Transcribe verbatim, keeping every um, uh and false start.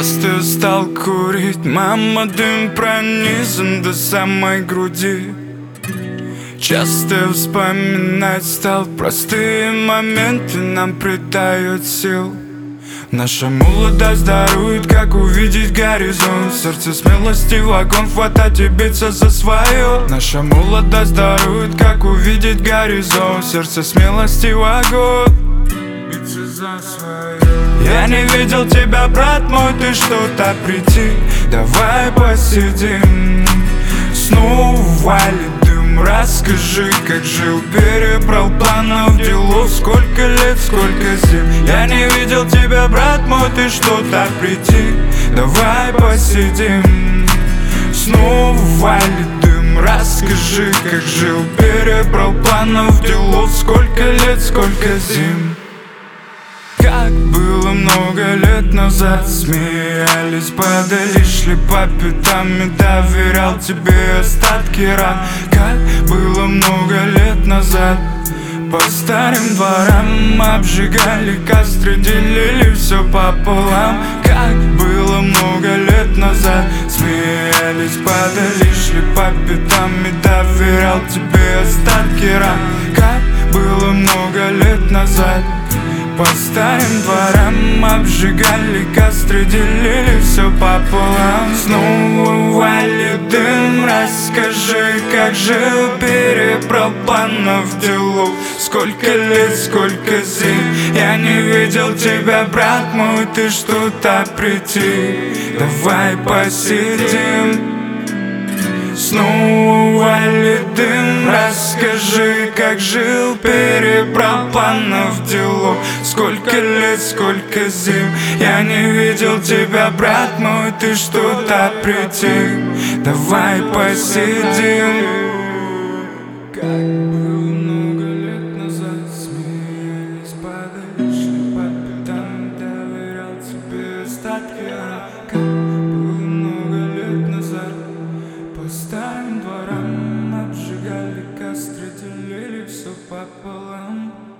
Часто стал курить, мама, дым пронизан до самой груди. Часто вспоминать стал простые моменты, нам придает сил. Наша молодость дарует, как увидеть горизонт. Сердце смелости, вагон, хватать и биться за свое. Наша молодость дарует, как увидеть горизонт. Сердце смелости, вагон, биться за свое. Я не видел тебя, брат мой, ты что-то прийти. Давай посидим. Снова ли дым? Расскажи, как жил, перебрал планов, делов. Сколько лет, сколько зим. Я не видел тебя, брат мой, ты что-то прийти. Давай посидим. Снова ли дым? Расскажи, как жил, перебрал планов, делов. Сколько лет, сколько зим. Как было много лет назад, смеялись, падали, шли по пятам и доверял тебе остатки ран. Как было много лет назад, по старым дворам обжигали костры, делили все пополам. Как было много лет назад, смеялись, падали, шли по пятам и доверял тебе остатки ран. Как было много лет назад, по старым дворам обжигали костры, делили все пополам. Снова валит дым, расскажи, как жил, перебрал планов, делов. Сколько лет, сколько зим. Я не видел тебя, брат мой, ты что-то прийти. Давай посидим. Снова валит дым, расскажи, как жил, перебрал планов, делов. Сколько лет, сколько зим. Я не видел тебя, брат мой, ты что-то прийти. Давай посидим. Как было много лет назад, смеялись, падали, шли по пятам, доверял тебе остатки ран. Как было много лет назад, по старым дворам обжигали костры, делили все пополам.